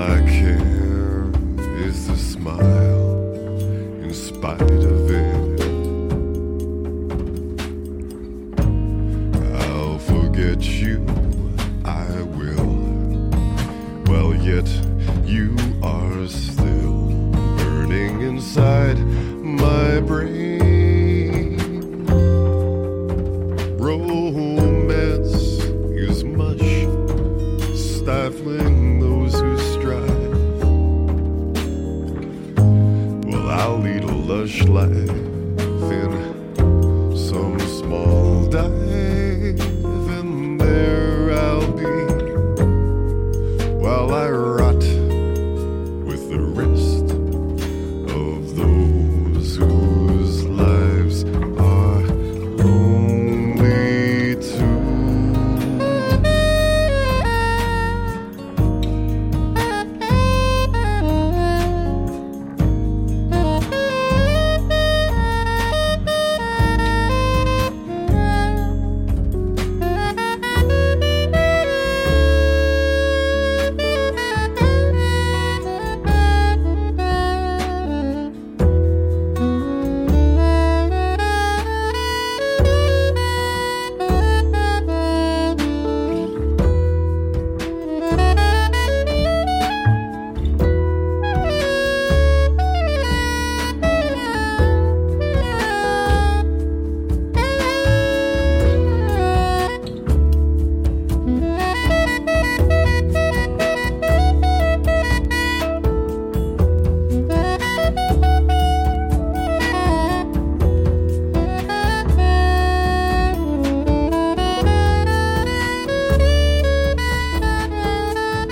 I care is the smile in spite of it. I'll forget you, I will. Well, yet you are still burning inside my brain. Romance is mush, stifling those who strive. Well, I'll lead a lush life in some small dive, and there I'll be while I